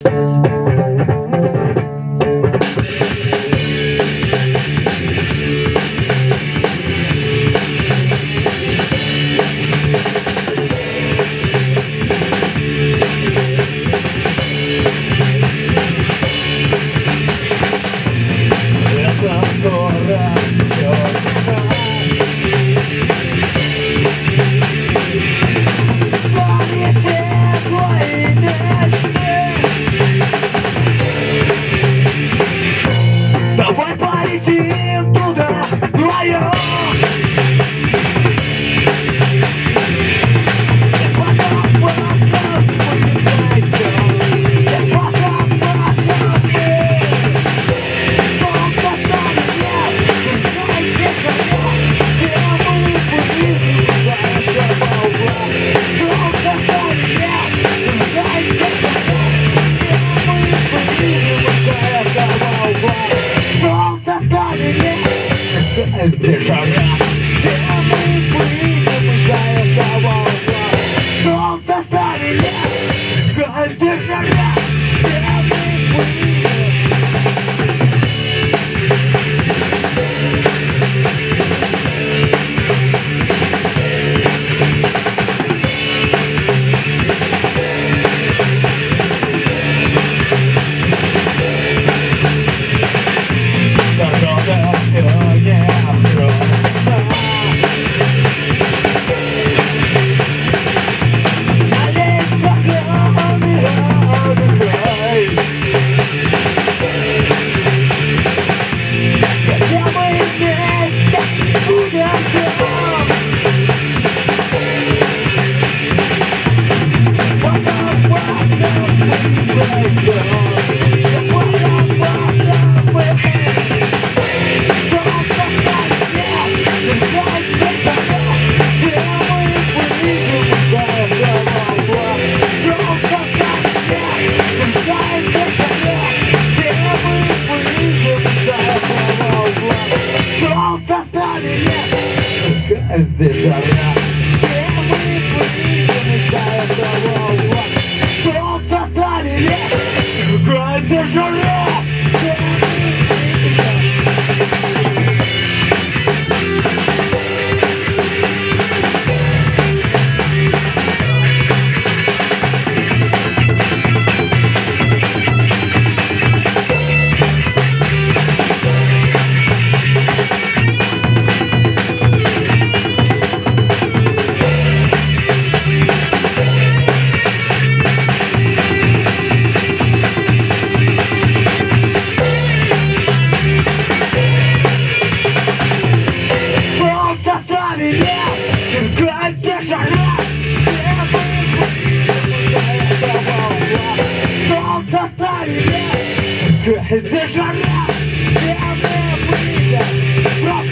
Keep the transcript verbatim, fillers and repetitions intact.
Давай полетим туда вдвоем. Здесь жара, где мы выйдем из-за этого угла. Солнце ставили, здесь жара, где мы выйдем. Дорога сегодня просто. Налей стакан и отдыхай. Хотя мы вместе будем живем. Потом, потом мы пойдем. Здесь жара, где мы выйдем из-за этого угла. Солнце ставили, здесь жара, где мы выйдем. Здесь жара, где мы выйдем.